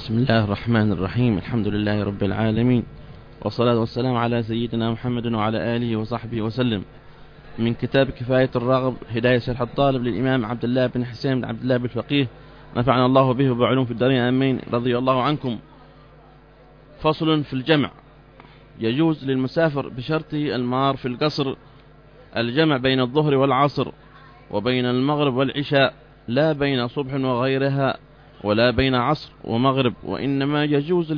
بسم الله الرحمن الرحيم. الحمد لله رب العالمين، والصلاة والسلام على سيدنا محمد وعلى آله وصحبه وسلم. من كتاب كفاية الراغب هداية شرح الطالب للإمام عبد الله بن حسين بن عبد الله بالفقيه، نفعنا الله به وبعلوم في الدارين آمين، رضي الله عنكم. فصل في الجمع. يجوز للمسافر بشرطه المار في القصر الجمع بين الظهر والعصر وبين المغرب والعشاء، لا بين صبح وغيرها ولا بين عصر ومغرب، وإنما يجوز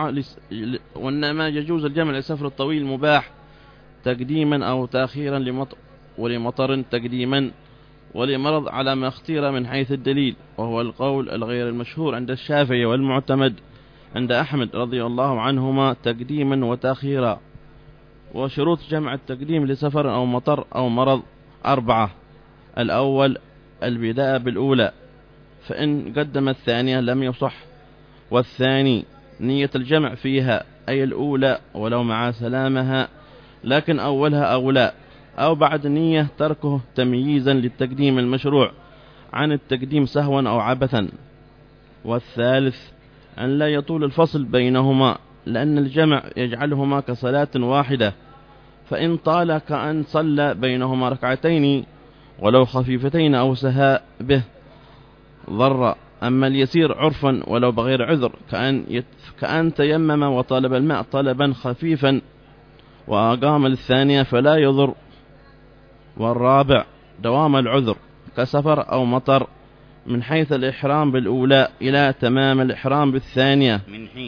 الجمع لسفر الطويل مباح تقديما أو تأخيرا ولمطر تقديما، ولمرض على ما اختير من حيث الدليل، وهو القول الغير المشهور عند الشافعي والمعتمد عند أحمد رضي الله عنهما تقديما وتأخيرا. وشروط جمع التقديم لسفر أو مطر أو مرض 4: الأول البداء بالأولى، فإن قدم الثانية لم يصح، والثاني نية الجمع فيها أي الأولى ولو مع سلامها، لكن أولها أولى، أو بعد نية تركه تمييزا للتقديم المشروع عن التقديم سهوا أو عبثا. والثالث أن لا يطول الفصل بينهما، لأن الجمع يجعلهما كصلاة واحدة، فإن طال كأن صلى بينهما ركعتين ولو خفيفتين أو سها به ضر. أما اليسير عرفا ولو بغير عذر كأن تيمم وطلب الماء طلبا خفيفا وأقام الثانية فلا يضر. والرابع دوام العذر كسفر أو مطر من حيث الإحرام بالأولى إلى تمام الإحرام بالثانية،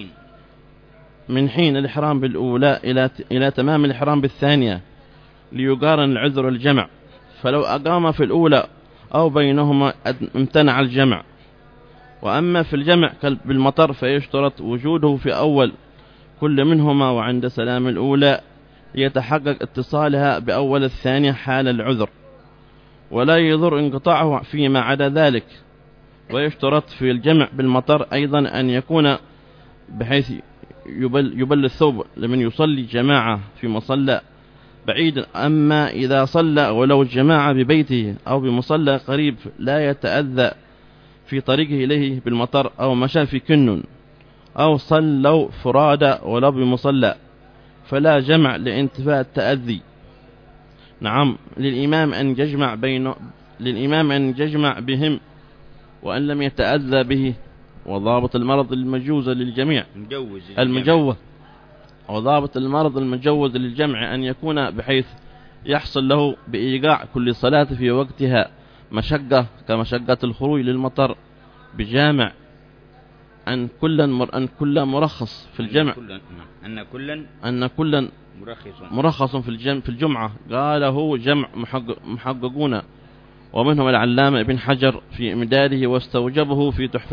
من حين الإحرام بالأولى إلى تمام الإحرام بالثانية، ليقارن العذر الجمع، فلو أقام في الأولى أو بينهما امتنع الجمع. وأما في الجمع بالمطر فيشترط وجوده في أول كل منهما وعند سلام الأولى ليتحقق اتصالها بأول الثانية حال العذر، ولا يضر انقطاعه فيما عدا ذلك. ويشترط في الجمع بالمطر أيضا أن يكون بحيث يبل الثوب لمن يصلي جماعة في مصلى بعيد. أما إذا صلى ولو الجماعة ببيته أو بمصلى قريب لا يتأذى في طريقه إليه بالمطر، أو مشى في كن، أو صلوا فرادى ولو بمصلى، فلا جمع لانتفاء التأذي. نعم، للإمام أن يجمع بهم وأن لم يتأذى به. وضابط المرض المجوز للجميع وضابط المرض المجوز للجمع أن يكون بحيث يحصل له بإيقاع كل صلاة في وقتها مشقة كمشقة الخروج للمطر بجامع، أن كل مرخص في الجمع، أن كلا مرخص في الجمعة، قاله جمع محققون، ومنهم العلامة ابن حجر في إمداده واستوجها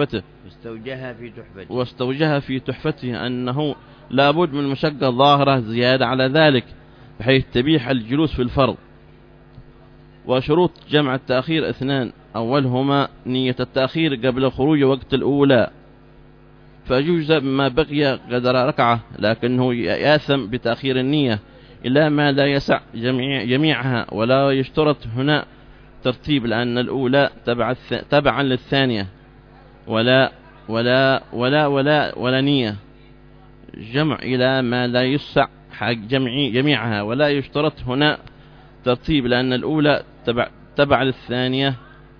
في تحفته أنه لابد من مشقة ظاهرة زيادة على ذلك بحيث تبيح الجلوس في الفرض. وشروط جمع التأخير 2: أولهما نية التأخير قبل خروج وقت الأولى، فيجوز ما بقي قدر ركعة، لكنه يأثم بتأخير النية إلا ما لا يسع جميعها. ولا يشترط هنا ترتيب، لأن الأولى تبعا للثانية، ولا نية جمع إلى ما لا يسع جميعها. ولا يشترط هنا ترتيب، لأن الأولى تبع للثانية،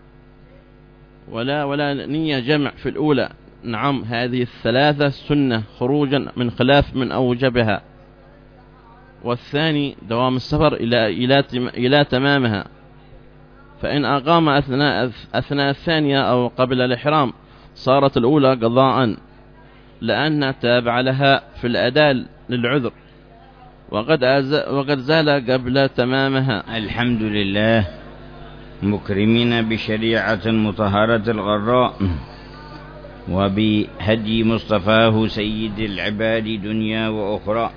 ولا نية جمع في الأولى. نعم، هذه الثلاثة سنة خروجا من خلاف من أوجبها. والثاني دوام السفر إلى تمامها، فإن أقام أثناء الثانية أو قبل الإحرام صارت الأولى قضاء، لأنها تابع لها في الأداء للعذر، وقد زال قبل تمامها. الحمد لله، مكرمين بشريعة مطهرة الغراء وبهدي مصطفاه سيد العباد دنيا وأخرى،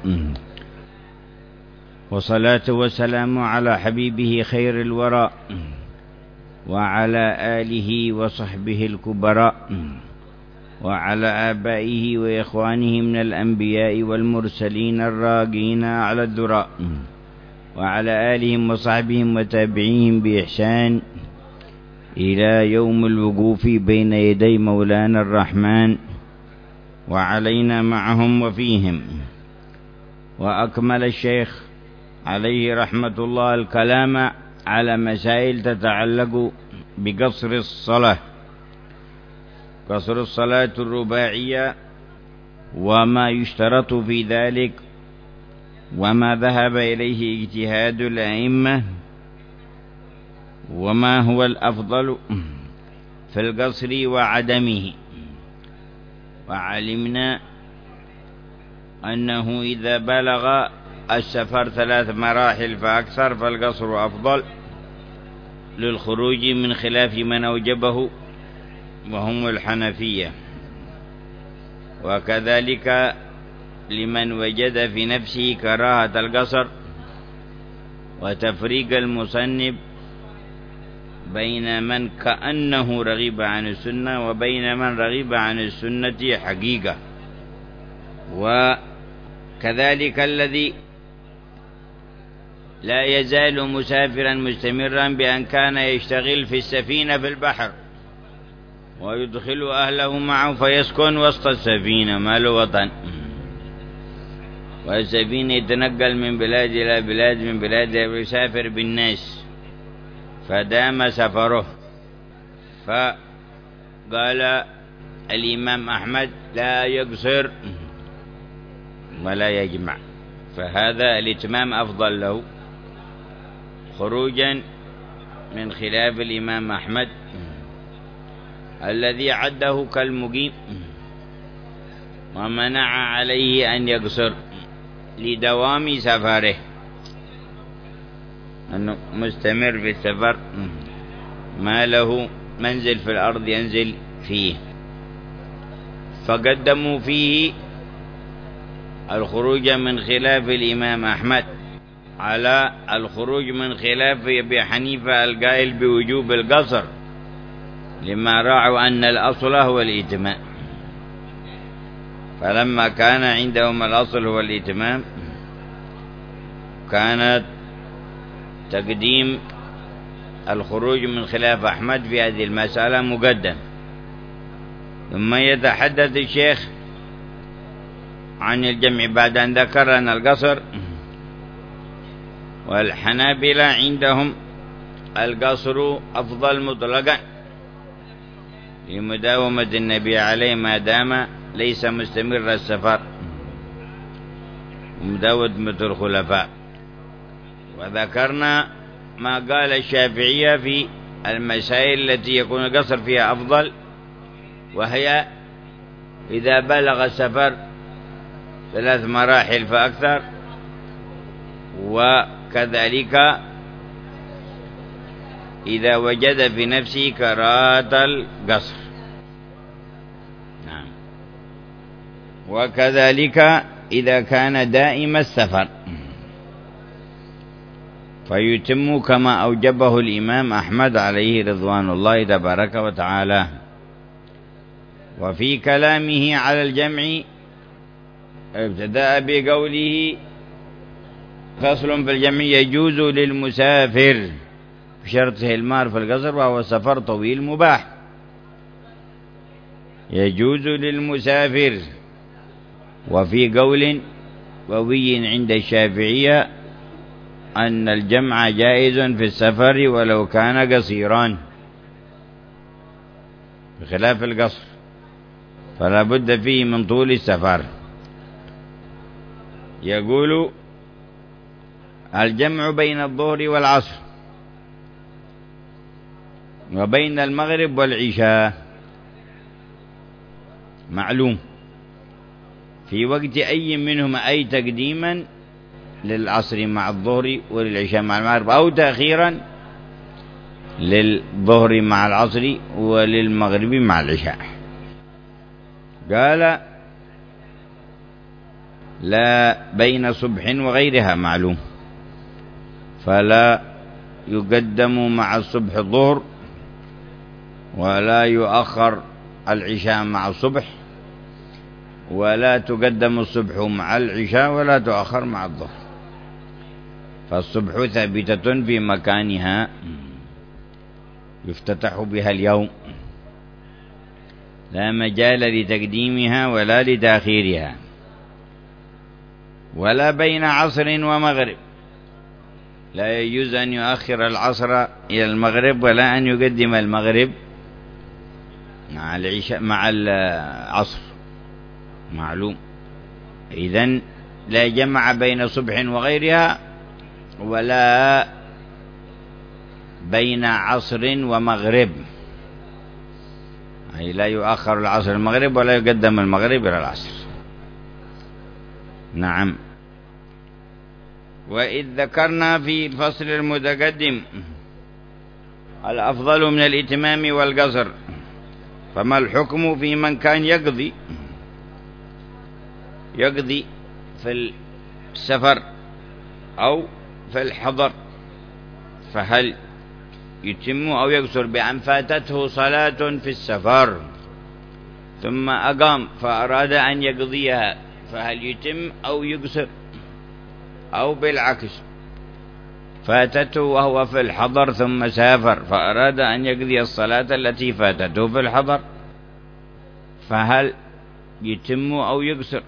وصلاة وسلام على حبيبه خير الورى وعلى آله وصحبه الكبراء وعلى آبائه وإخوانه من الأنبياء والمرسلين الراقين على الذراء، وعلى آلهم وصحبهم وتابعيهم بإحسان إلى يوم الوقوف بين يدي مولانا الرحمن وعلينا معهم وفيهم. وأكمل الشيخ عليه رحمة الله الكلام على مسائل تتعلق بقصر الصلاة، قصر الصلاة الرباعية وما يشترط في ذلك، وما ذهب إليه اجتهاد الأئمة، وما هو الأفضل في القصر وعدمه. وعلمنا أنه إذا بلغ السفر 3 مراحل فأكثر فالقصر أفضل للخروج من خلاف من أوجبه وهم الحنفية، وكذلك لمن وجد في نفسه كراهة القصر. وتفريق المصنف بين من كأنه رغب عن السنة وبين من رغب عن السنة حقيقة. وكذلك الذي لا يزال مسافرا مستمرا بأن كان يشتغل في السفينة في البحر ويدخل أهله معه فيسكن وسط السفينة، ما له وطن، والسفينة يتنقل من بلاد إلى بلاد، من بلاد يسافر بالناس، فدام سفره. فقال الإمام أحمد لا يقصر ولا يجمع، فهذا الإتمام أفضل له خروجا من خلاف الإمام أحمد الذي عده كالمقيم ومنع عليه أن يقصر لدوام سفره، أنه مستمر في السفر ما له منزل في الأرض ينزل فيه. فقدموا فيه الخروج من خلاف الإمام أحمد على الخروج من خلاف أبي حنيفة القائل بوجوب القصر، لما راعوا أن الأصل هو الإتمام. فلما كان عندهم الأصل هو الإتمام كانت تقديم الخروج من خلاف أحمد في هذه المسألة مقدم. ثم يتحدث الشيخ عن الجمع بعد أن ذكر أن القصر، والحنابلة عندهم القصر أفضل مطلقا لمداومة النبي عليه ما دام ليس مستمر السفر ومداومة الخلفاء. وذكرنا ما قال الشافعية في المسائل التي يكون القصر فيها أفضل، وهي إذا بلغ السفر 3 مراحل فأكثر، وكذلك إذا وجد في نفسه كراهة القصر. نعم. وكذلك إذا كان دائم السفر فيتم كما أوجبه الإمام أحمد عليه رضوان الله تبارك وتعالى. وفي كلامه على الجمع ابتدأ بقوله فصل في الجمع يجوز للمسافر بشرطه المار في القصر وهو سفر طويل مباح. يجوز للمسافر. وفي قول قوي عند الشافعية أن الجمع جائز في السفر ولو كان قصيران بخلاف القصر، فلا بد فيه من طول السفر. يقول الجمع بين الظهر والعصر وبين المغرب والعشاء معلوم في وقت أي منهما، أي تقديما للعصر مع الظهر وللعشاء مع المغرب، أو تأخيرا للظهر مع العصر وللمغرب مع العشاء. قال لا بين صبح وغيرها معلوم، فلا يقدم مع الصبح الظهر ولا يؤخر العشاء مع الصبح، ولا تقدم الصبح مع العشاء ولا تؤخر مع الظهر، فالصبح ثابتة في مكانها يفتتح بها اليوم. لا مجال لتقديمها ولا لتأخيرها، ولا بين عصر ومغرب، لا يجوز أن يؤخر العصر إلى المغرب ولا أن يقدم المغرب مع العصر، معلوم. إذن لا جمع بين صبح وغيرها ولا بين عصر ومغرب، أي لا يؤخر العصر المغرب ولا يقدم المغرب إلى العصر. نعم. وإذ ذكرنا في الفصل المتقدم الأفضل من الإتمام والقصر، فما الحكم في من كان يقضي في السفر أو في الحضر، فهل يتم أو يقصر؟ بأن فاتته صلاة في السفر ثم أقام فأراد أن يقضيها، فهل يتم أو يقصر؟ أو بالعكس، فاتته وهو في الحضر ثم سافر فأراد أن يقضي الصلاة التي فاتته في الحضر، فهل يتم أو يقصر؟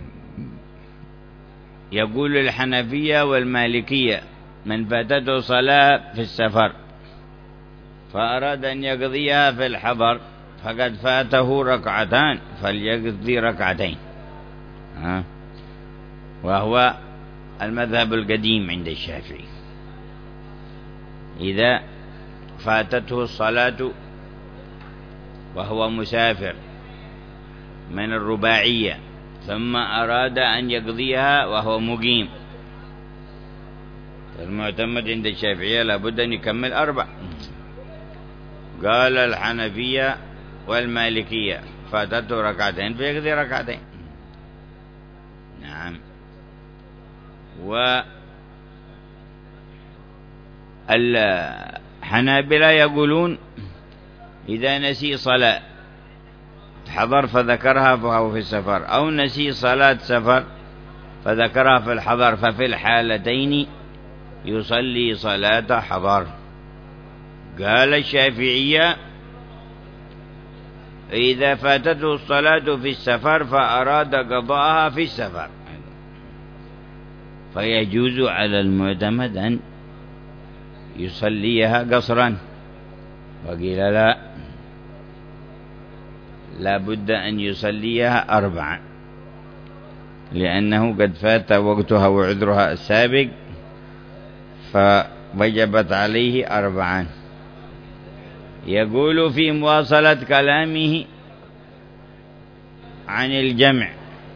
يقول الحنفية والمالكية: من فاتته صلاة في السفر فأراد أن يقضيها في الحضر فقد فاته ركعتان فليقضي ركعتين، وهو المذهب القديم عند الشافعي. إذا فاتته الصلاة وهو مسافر من الرباعية ثم أراد أن يقضيها وهو مقيم، المعتمد عند الشافعية لابد أن يكمل 4. قال الحنفية والمالكية: فاتته ركعتين فيقضي ركعتين. نعم. والحنابلة يقولون: إذا نسي صلاة حضر فذكرها فهو في السفر، أو نسي صلاة سفر فذكرها في الحضر، ففي الحالتين يصلي صلاة حضر. قال الشافعية: إذا فاتته الصلاة في السفر فأراد قضاءها في السفر فيجوز على المعتمد أن يصليها قصرا. وقيل لا بد أن يصليها 4 لأنه قد فات وقتها وعذرها السابق فوجبت عليه 4. يقول في مواصلة كلامه عن الجمع: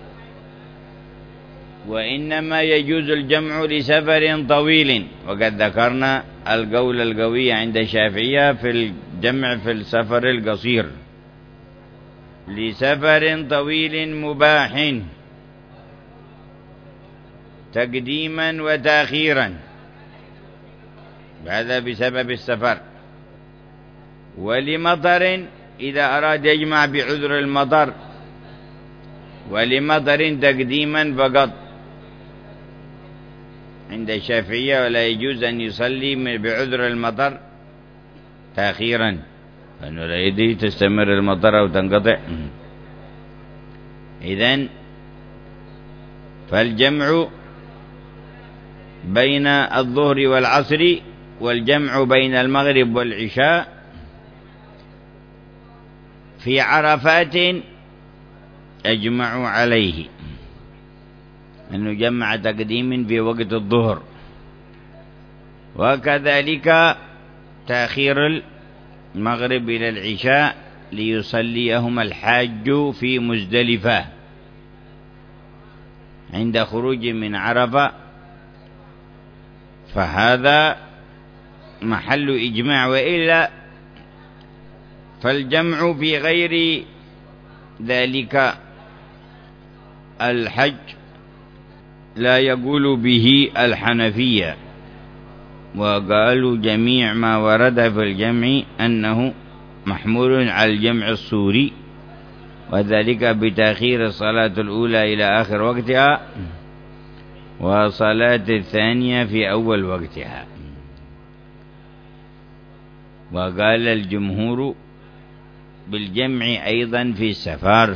وإنما يجوز الجمع لسفر طويل. وقد ذكرنا القول القوي عند الشافعية في الجمع في السفر القصير. لسفر طويل مباح تقديما وتأخيرا، هذا بسبب السفر. ولمطر إذا أراد يجمع بعذر المطر، ولمطر تقديما فقط عند الشافعية، ولا يجوز أن يصلي بعذر المطر تأخيرا، لأنه لا يدري تستمر المطر أو تنقطع. إذن فالجمع بين الظهر والعصر والجمع بين المغرب والعشاء في عرفات أجمعوا عليه أنه جمع تقديم في وقت الظهر، وكذلك تأخير المغرب إلى العشاء ليصليهما الحاج في مزدلفة عند خروج من عرفة، فهذا محل إجماع. وإلا فالجمع في غير ذلك الحج لا يقول به الحنفية، وقالوا جميع ما ورد في الجمع أنه محمول على الجمع الصوري، وذلك بتأخير الصلاة الأولى إلى آخر وقتها وصلاة الثانية في أول وقتها. وقال الجمهور بالجمع أيضا في السفر.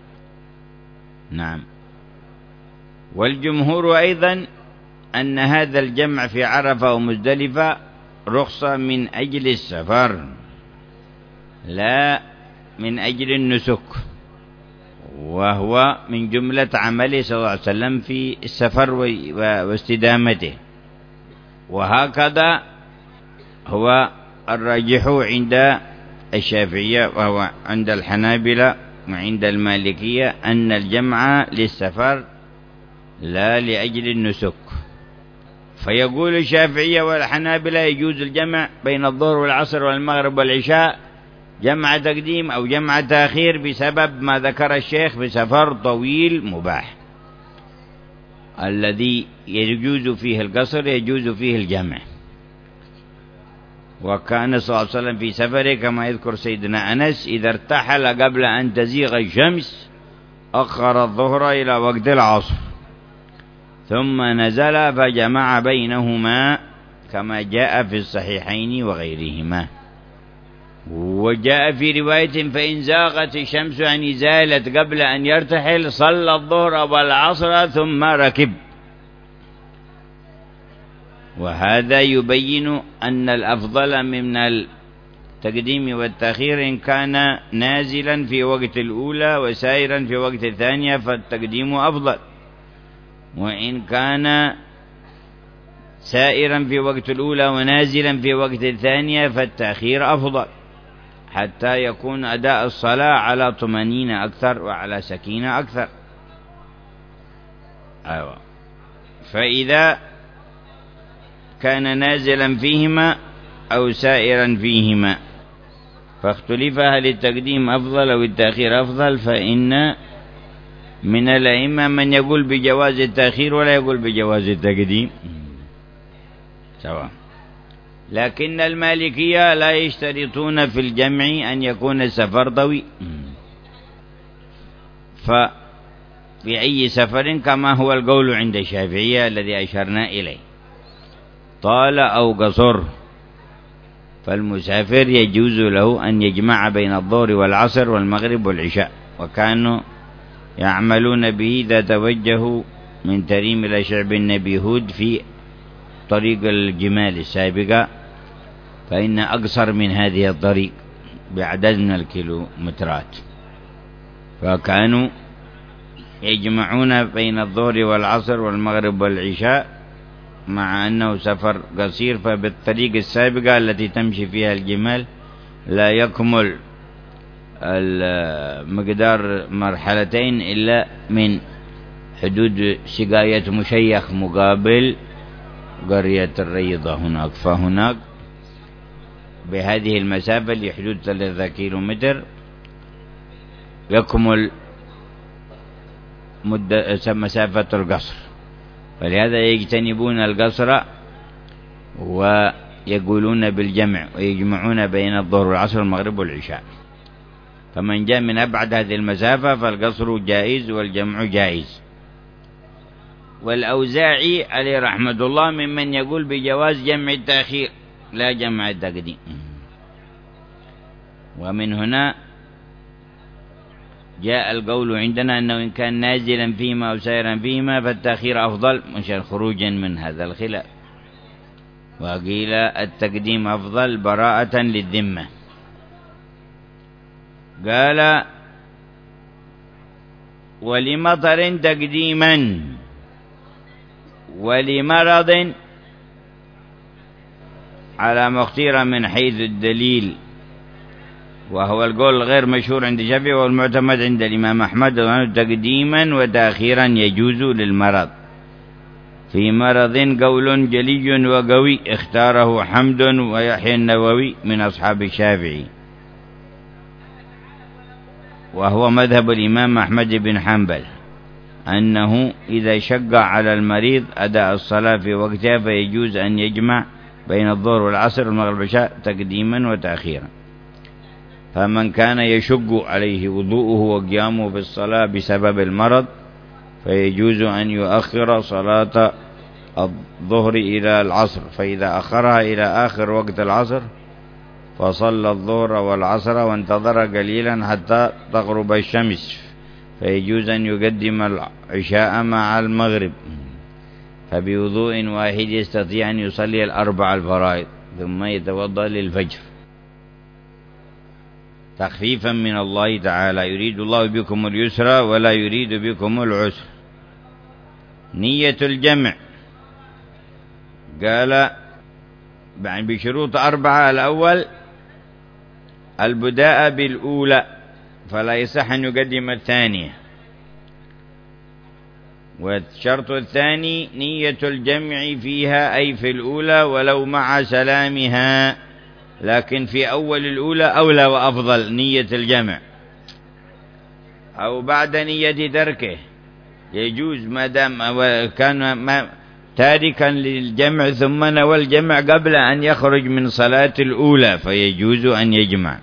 نعم. والجمهور أيضا أن هذا الجمع في عرفة ومزدلفة رخصة من أجل السفر لا من أجل النسك، وهو من جملة عمله صلى الله عليه وسلم في السفر واستدامته. وهكذا هو الراجح عند الشافعية وهو عند الحنابلة وعند المالكية أن الجمع للسفر لا لأجل النسك. فيقول الشافعية والحنابلة يجوز الجمع بين الظهر والعصر والمغرب والعشاء جمع تقديم أو جمع تأخير بسبب ما ذكر الشيخ بسفر طويل مباح الذي يجوز فيه القصر يجوز فيه الجمع. وكان صلى الله عليه وسلم في سفره كما يذكر سيدنا أنس إذا ارتحل قبل أن تزيغ الشمس أخر الظهر إلى وقت العصر ثم نزل فجمع بينهما كما جاء في الصحيحين وغيرهما. وجاء في رواية فإن زاغت الشمس يعني زالت قبل أن يرتحل صلى الظهر والعصر ثم ركب. وهذا يبين أن الأفضل من التقديم والتأخير إن كان نازلا في وقت الأولى وسائرا في وقت الثانية فالتقديم أفضل، وإن كان سائرا في وقت الأولى ونازلا في وقت الثانية فالتأخير أفضل حتى يكون أداء الصلاة على طمأنينة أكثر وعلى سكينة أكثر. أيوة. فإذا كان نازلا فيهما أو سائرا فيهما فاختلف هل التقديم أفضل أو التأخير أفضل، فإن من الأئمة من يقول بجواز التأخير ولا يقول بجواز التقديم سواء. لكن المالكية لا يشترطون في الجمع أن يكون السفر طويل، ففي أي سفر كما هو القول عند الشافعية الذي أشرنا إليه طال أو قصر فالمسافر يجوز له أن يجمع بين الظهر والعصر والمغرب والعشاء. وكانوا يعملون به إذا توجهوا من تريم إلى شعب النبي هود في طريق الجمال السابقة فإن أقصر من هذه الطريق بعدد من الكيلومترات، فكانوا يجمعون بين الظهر والعصر والمغرب والعشاء مع أنه سفر قصير. فبالطريق السابقة التي تمشي فيها الجمال لا يكمل المقدار مرحلتين إلا من حدود سقاية مشيخ مقابل قرية الريضة هناك، فهناك بهذه المسافة لحدود 3 كيلومتر يكمل مسافة القصر، فلهذا يجتنبون القصر ويقولون بالجمع ويجمعون بين الظهر والعصر والمغرب والعشاء. فمن جاء من أبعد هذه المسافة فالقصر جائز والجمع جائز. والأوزاعي عليه رحمة الله ممن يقول بجواز جمع التأخير لا جمع التقديم. ومن هنا جاء القول عندنا أنه إن كان نازلا فيما أو سائرا فيما فالتأخير أفضل مشان خروجا من هذا الخلاف. وقيل التقديم أفضل براءة للذمة. قال ولمطر تقديما ولمرض على مختير من حيث الدليل، وهو القول غير مشهور عند الشافعي والمعتمد عند الإمام أحمد تقديما وتأخيرا يجوز للمرض. في مرض قول جلي وقوي اختاره حمد ويحيى النووي من أصحاب الشافعي، وهو مذهب الإمام أحمد بن حنبل أنه إذا شق على المريض أداء الصلاة في وقتها فيجوز أن يجمع بين الظهر والعصر والمغرب والعشاء تقديما وتأخيرا. فمن كان يشق عليه وضوءه وقيامه بالصلاة بسبب المرض فيجوز أن يؤخر صلاة الظهر إلى العصر، فإذا أخرها إلى آخر وقت العصر وصلى الظهر والعصر وانتظر قليلا حتى تغرب الشمس، فيجوز أن يقدم العشاء مع المغرب، فبوضوء واحد يستطيع أن يصلي الأربع الفرائض ثم يتوضأ للفجر تخفيفا من الله تعالى. يريد الله بكم اليسر ولا يريد بكم العسر. نية الجمع قال بشروط 4: الأول البداء بالأولى، فلا يصح أن يقدم الثانية. والشرط الثاني نية الجمع فيها، أي في الأولى ولو مع سلامها، لكن في أول الأولى أولى وأفضل نية الجمع، أو بعد نية تركه يجوز ما دام كان تاركا للجمع ثم نوى الجمع قبل أن يخرج من صلاة الأولى، فيجوز أن يجمع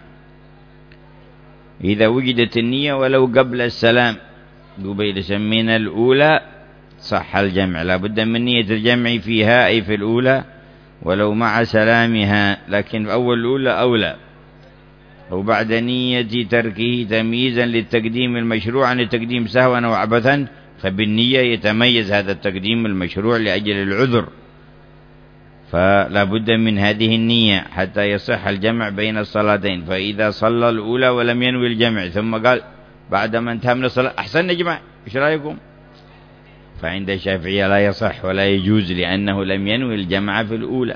إذا وجدت النية ولو قبل السلام. قبيل سمينا الأولى صح الجمع، لا بد من نية الجمع فيها أي في الأولى ولو مع سلامها، لكن في أول الأولى أولى. وبعد نية تركه تمييزا للتقديم المشروع عن التقديم سهوا أو عبثا، فبالنية يتميز هذا التقديم المشروع لأجل العذر، فلا بد من هذه النية حتى يصح الجمع بين الصلاتين. فإذا صلى الأولى ولم ينوي الجمع ثم قال بعدما انتهى من الصلاة أحسن نجمع، إيش رأيكم؟ فعند الشافعية لا يصح ولا يجوز، لأنه لم ينوي الجمع في الأولى.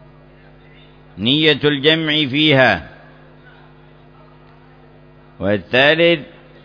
نية الجمع فيها. والثالث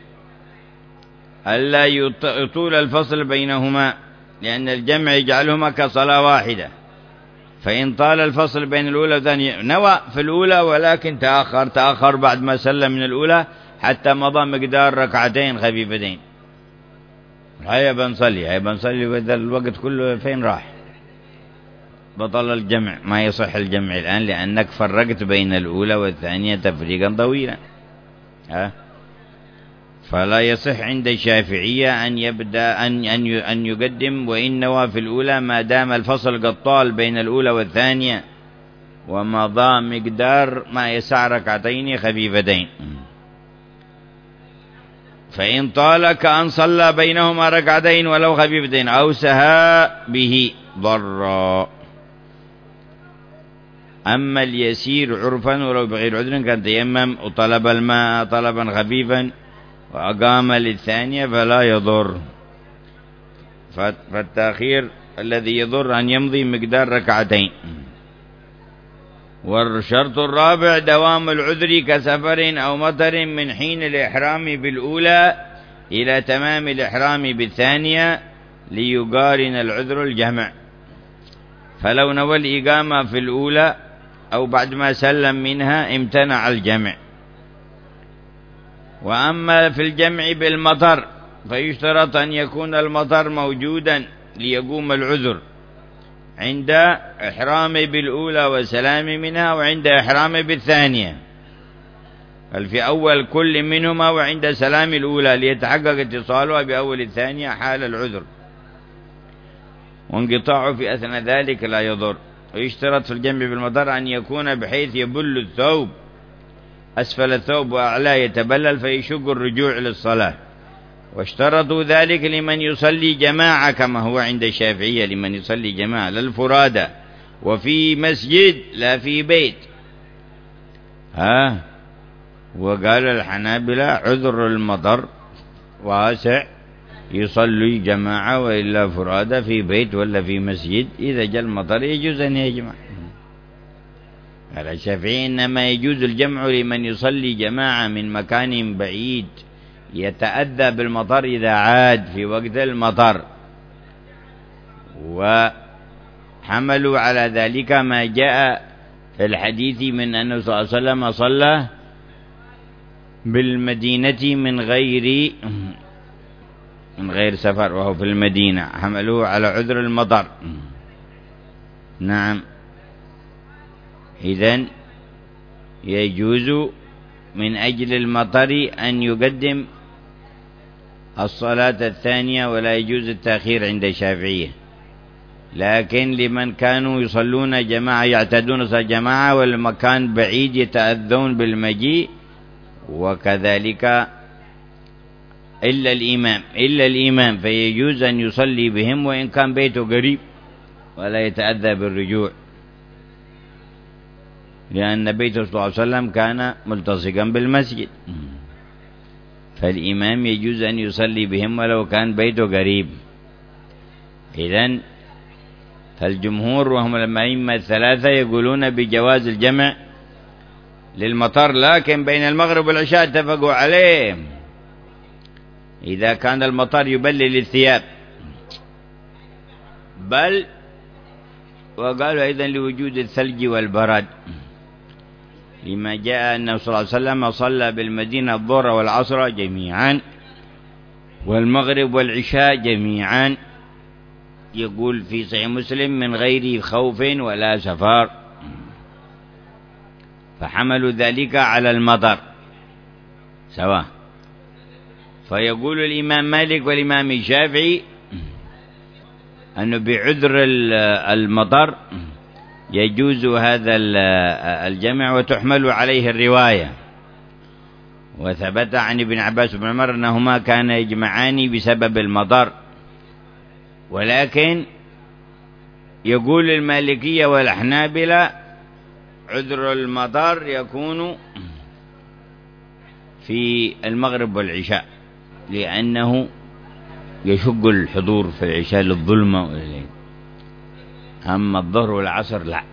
ألا يطول الفصل بينهما، لأن الجمع يجعلهما كصلاة واحدة، فإن طال الفصل بين الأولى والثانية نوى في الأولى ولكن تأخر بعد ما سلم من الأولى حتى مضى مقدار ركعتين خفيفتين، هيا بنصلي وإذا الوقت كله فين راح؟ بطل الجمع، ما يصح الجمع الآن لأنك فرقت بين الأولى والثانية تفريقا طويلا. فلا يصح عند الشافعية أن يبدأ أن يقدم وإن نوى في الأولى ما دام الفصل قد طال بين الأولى والثانية ومضى مقدار ما يسع ركعتين خفيفتين. فإن طال كأن صلى بينهما ركعتين ولو خفيفتين أو سهى به ضرا. أما اليسير عرفا ولو بغير عذر كان تيمم وطلب الماء طلبا خفيفا وأقام للثانية فلا يضر. فالتأخير الذي يضر أن يمضي مقدار ركعتين. والشرط الرابع دوام العذر كسفر أو مطر من حين الإحرام بالأولى إلى تمام الإحرام بالثانية ليقارن العذر الجمع. فلو نوى الإقامة في الأولى أو بعد ما سلم منها امتنع الجمع. وأما في الجمع بالمطر فيشترط أن يكون المطر موجودا ليقوم العذر عند إحرام بالأولى وسلام منها وعند إحرام بالثانية، بل في أول كل منهما وعند سلام الأولى ليتحقق اتصالها بأول الثانية حال العذر، وانقطاعه في أثناء ذلك لا يضر. ويشترط في الجمع بالمطر أن يكون بحيث يبل الثوب أسفل الثوب وأعلاه يتبلل فيشق الرجوع للصلاة. واشترطوا ذلك لمن يصلي جماعة كما هو عند الشافعية، لمن يصلي جماعة للفرادى وفي مسجد لا في بيت. وقال الحنابلة عذر المطر واسع، يصلي جماعة وإلا فرادى في بيت ولا في مسجد، إذا جاء المطر يجوز أن يجمع. قال الشافعي إنما يجوز الجمع لمن يصلي جماعة من مكان بعيد يتأذى بالمطر إذا عاد في وقت المطر. وحملوا على ذلك ما جاء في الحديث من أنه صلى الله عليه وسلم صلى بالمدينة من غير سفر وهو في المدينة، حملوه على عذر المطر. نعم، إذن يجوز من أجل المطر أن يقدم الصلاة الثانية ولا يجوز التأخير عند الشافعية. لكن لمن كانوا يصلون جماعة يعتادون صلاة جماعة والمكان بعيد يتأذون بالمجيء، وكذلك إلا الإمام فيجوز أن يصلي بهم وإن كان بيته قريب ولا يتأذى بالرجوع، لأن بيته صلى الله عليه وسلم كان ملتصقا بالمسجد، فالإمام يجوز أن يصلي بهم ولو كان بيته قريب. إذن فالجمهور وهم الأئمة الثلاثة يقولون بجواز الجمع للمطر، لكن بين المغرب والعشاء اتفقوا عليه إذا كان المطر يبلل الثياب، بل وقالوا أيضا لوجود الثلج والبرد، لما جاء أنه صلى الله عليه وسلم صلى بالمدينة الظهر والعصر جميعا والمغرب والعشاء جميعا، يقول في صحيح مسلم من غير خوف ولا سفر، فحملوا ذلك على المطر سواء. فيقول الإمام مالك والإمام الشافعي أنه بعذر المطر يجوز هذا الجمع وتحمل عليه الرواية. وثبت عن ابن عباس بن عمر أنهما كان يجمعان بسبب المطر، ولكن يقول المالكية والحنابلة عذر المطر يكون في المغرب والعشاء، لأنه يشق الحضور في العشاء للظلمة والليل، أما الظهر والعصر لا.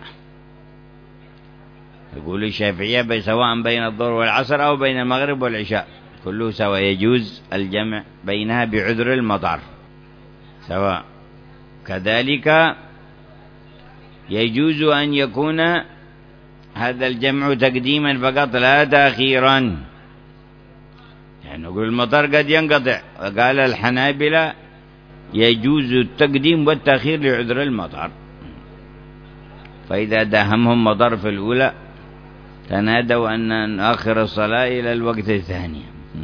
يقول الشافعية سواء بين الظهر والعصر أو بين المغرب والعشاء كله سواء، يجوز الجمع بينها بعذر المطر سواء. كذلك يجوز أن يكون هذا الجمع تقديما فقط لا تأخيرا، يعني نقول المطر قد ينقطع، وقال الحنابلة يجوز التقديم والتأخير لعذر المطر، فإذا داهمهم مطر في الأولى تنادوا أن نؤخر الصلاة إلى الوقت الثاني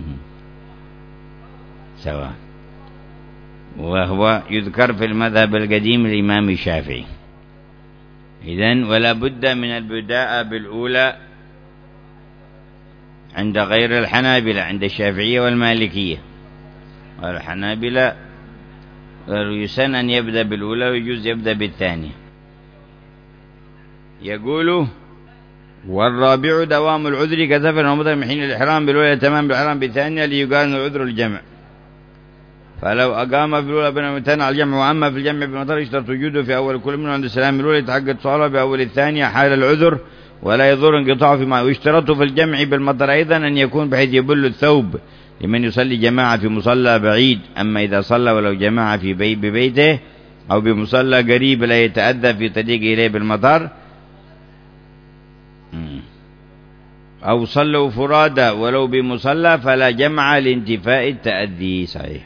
سواء. وهو يذكر في المذهب القديم الإمام الشافعي. إذن ولا بد من البداء بالأولى عند غير الحنابلة، عند الشافعية والمالكية. والحنابلة يسن أن يبدأ بالأولى ويجوز يبدأ بالثانية. يقول والرابع دوام العذر كسفر ومطر من حين الإحرام بالأولى تمام بالإحرام بالثانية ليقارن عذر الجمع، فلو أقام في الأولى بين على الجمع، وأما في الجمع بالمطر يشترط وجوده في أول كل منه عند السلام الأولى يتحقق صلاة بأول الثانية حال العذر ولا يضر انقطاعه فيما. ويشترط في الجمع بالمطر أيضا أن يكون بحيث يبل الثوب لمن يصلي جماعة في مصلى بعيد، أما إذا صلى ولو جماعة في ببيته أو بمصلى قريب لا يتأذى في طريق إليه بالمطر، أو صلوا فرادى ولو بمصلى فلا جمع لانتفاء التأذي. صحيح.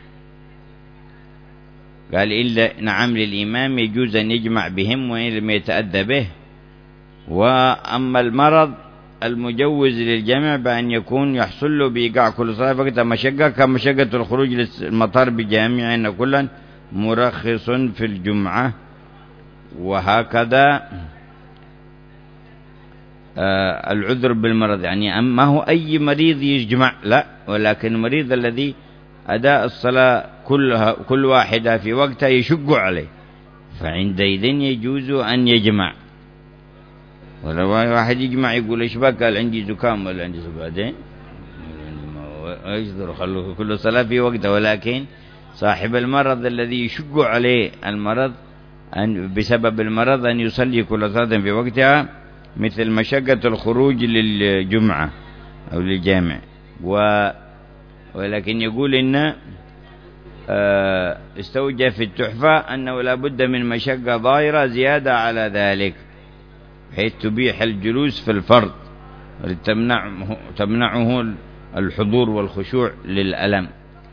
قال إلا نعم للإمام يجوز أن يجمع بهم وإن لم يتأذى به. وأما المرض المجوز للجمع بأن يكون يحصل له بإيقاع كل صلاة فقط مشقة كمشقة الخروج للمطر بجامع أن كلا مرخص في الجمعة. وهكذا العذر بالمرض، يعني ما هو أي مريض يجمع لا، ولكن المريض الذي أداء الصلاة كل واحدة في وقتها يشق عليه، فعندئذ يجوز أن يجمع. ولو واحد يجمع يقول إيش بك؟ قال عندي زكام ولا عندي بعدين يقدر خلوه كل صلاة في وقتها، ولكن صاحب المرض الذي يشق عليه المرض أن بسبب المرض أن يصلي كل صلاة في وقتها، مثل مشقة الخروج للجمعة أو للجامع. ولكن يقول إن استوجب في التحفة أنه لا بد من مشقة ظاهرة زيادة على ذلك حيث تبيح الجلوس في الفرض تمنعه الحضور والخشوع للألم.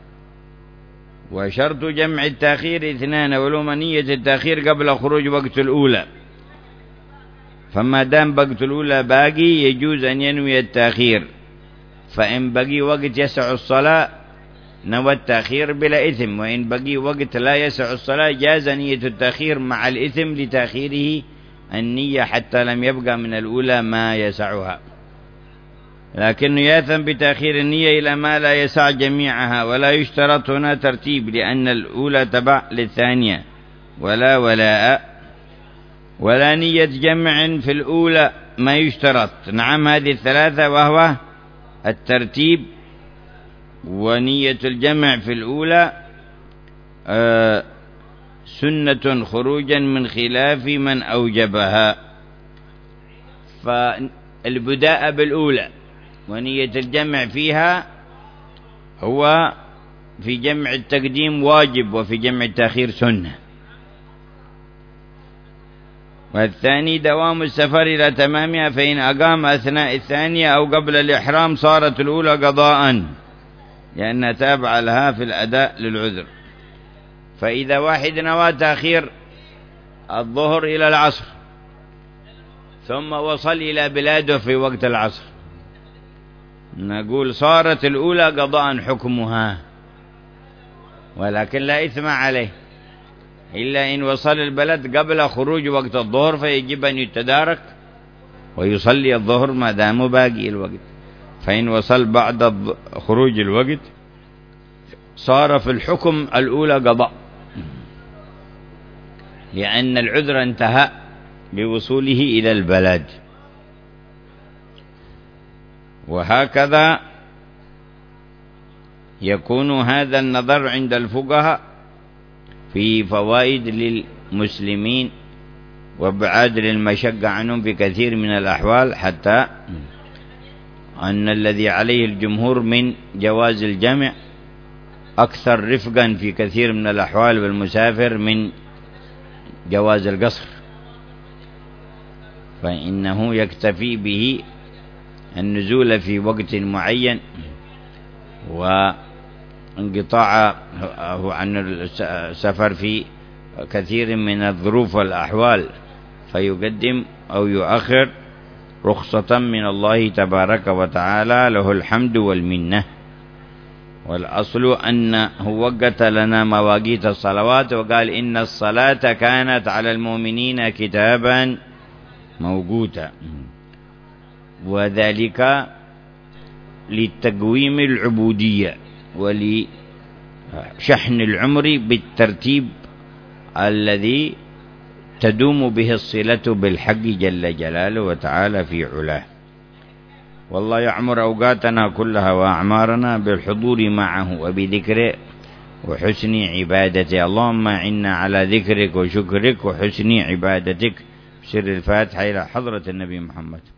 وشرط جمع التأخير 2، ولو نية التأخير قبل خروج وقت الأولى، فما دام وقت الأولى باقي يجوز أن ينوي التأخير، فإن بقي وقت يسع الصلاة نوى التأخير بلا إثم، وإن بقي وقت لا يسع الصلاة جاز نية التأخير مع الإثم لتأخيره النية حتى لم يبقى من الأولى ما يسعها، لكنه يأثم بتأخير النية إلى ما لا يسع جميعها. ولا يشترط هنا ترتيب لأن الأولى تبع للثانية، ولا ولاء ولا نية جمع في الأولى ما يشترط. نعم هذه الثلاثة، وهو الترتيب ونية الجمع في الأولى سنة خروجا من خلاف من أوجبها. فالبداء بالأولى ونية الجمع فيها هو في جمع التقديم واجب، وفي جمع التأخير سنة. والثاني دوام السفر إلى تمامها، فإن أقام أثناء الثانية أو قبل الإحرام صارت الأولى قضاء لأنها تابعة لها في الأداء للعذر. فإذا واحد نوى تأخير الظهر إلى العصر ثم وصل إلى بلاده في وقت العصر، نقول صارت الأولى قضاء حكمها، ولكن لا إثم عليه إلا إن وصل البلد قبل خروج وقت الظهر، فيجب أن يتدارك ويصلي الظهر ما دام باقي الوقت. فإن وصل بعد خروج الوقت صار في الحكم الأولى قضاء، لأن العذر انتهى بوصوله إلى البلد. وهكذا يكون هذا النظر عند الفقهاء في فوائد للمسلمين وابعاد للمشقة عنهم في كثير من الأحوال، حتى أن الذي عليه الجمهور من جواز الجمع أكثر رفقا في كثير من الأحوال بالمسافر من جواز القصر، فإنه يكتفي به النزول في وقت معين وانقطاعه عن السفر في كثير من الظروف والأحوال، فيقدم أو يؤخر رخصة من الله تبارك وتعالى، له الحمد والمنة. والأصل أنه وقت لنا مواقيت الصلوات، وقال إن الصلاة كانت على المؤمنين كتابا موقوتا، وذلك لتقويم العبودية ولشحن العمر بالترتيب الذي تدوم به الصلة بالحق جل جلاله وتعالى في علاه. والله يعمر أوقاتنا كلها وأعمارنا بالحضور معه وبذكره وحسن عبادته. اللهم إنا على ذكرك وشكرك وحسن عبادتك. سر الفاتحة إلى حضرة النبي محمد.